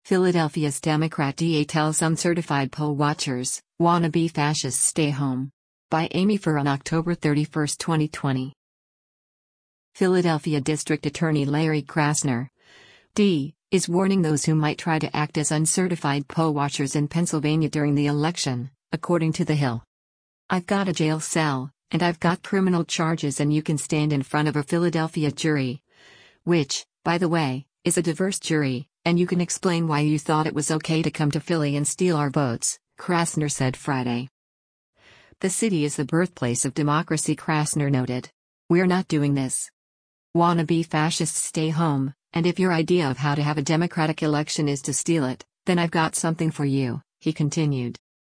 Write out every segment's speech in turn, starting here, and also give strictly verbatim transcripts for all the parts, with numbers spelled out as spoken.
Philadelphia's Democrat D A tells uncertified poll watchers, "Wannabe fascists stay home." By Amy Furr on October thirty-first, twenty twenty. Philadelphia District Attorney Larry Krasner, D, is warning those who might try to act as uncertified poll watchers in Pennsylvania during the election, according to The Hill. "I've got a jail cell, and I've got criminal charges, and you can stand in front of a Philadelphia jury, which, by the way, is a diverse jury, and you can explain why you thought it was okay to come to Philly and steal our votes," Krasner said Friday. "The city is the birthplace of democracy," Krasner noted. "We're not doing this. Wannabe fascists stay home, and if your idea of how to have a democratic election is to steal it, then I've got something for you," he continued.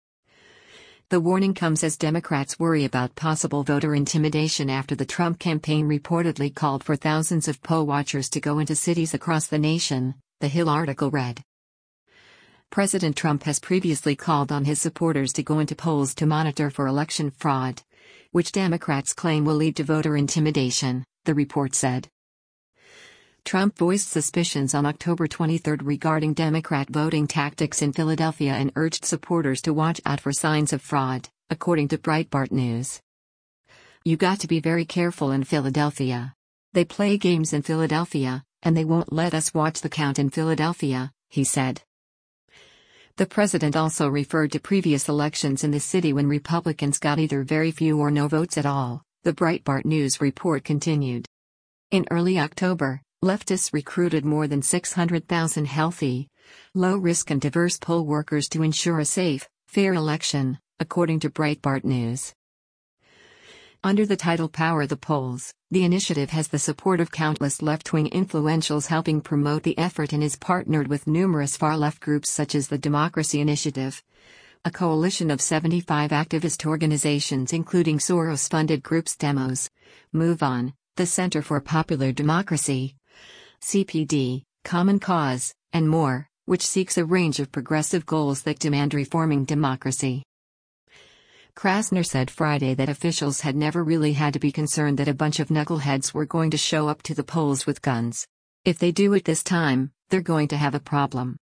The warning comes as Democrats worry about possible voter intimidation after the Trump campaign reportedly called for thousands of poll watchers to go into cities across the nation, the Hill article read. President Trump has previously called on his supporters to go into polls to monitor for election fraud, which Democrats claim will lead to voter intimidation, the report said. Trump voiced suspicions on October twenty-third regarding Democrat voting tactics in Philadelphia and urged supporters to watch out for signs of fraud, according to Breitbart News. "You got to be very careful in Philadelphia. They play games in Philadelphia, and they won't let us watch the count in Philadelphia," he said. The president also referred to previous elections in the city when Republicans got either very few or no votes at all, the Breitbart News report continued. In early October, leftists recruited more than six hundred thousand healthy, low-risk and diverse poll workers to ensure a safe, fair election, according to Breitbart News. Under the title Power the Polls, the initiative has the support of countless left-wing influentials helping promote the effort and is partnered with numerous far-left groups such as the Democracy Initiative, a coalition of seventy-five activist organizations including Soros-funded groups Demos, Move On, the Center for Popular Democracy, C P D, Common Cause, and more, which seeks a range of progressive goals that demand reforming democracy. Krasner said Friday that officials had never really had to be concerned that a bunch of knuckleheads were going to show up to the polls with guns. "If they do it this time, they're going to have a problem."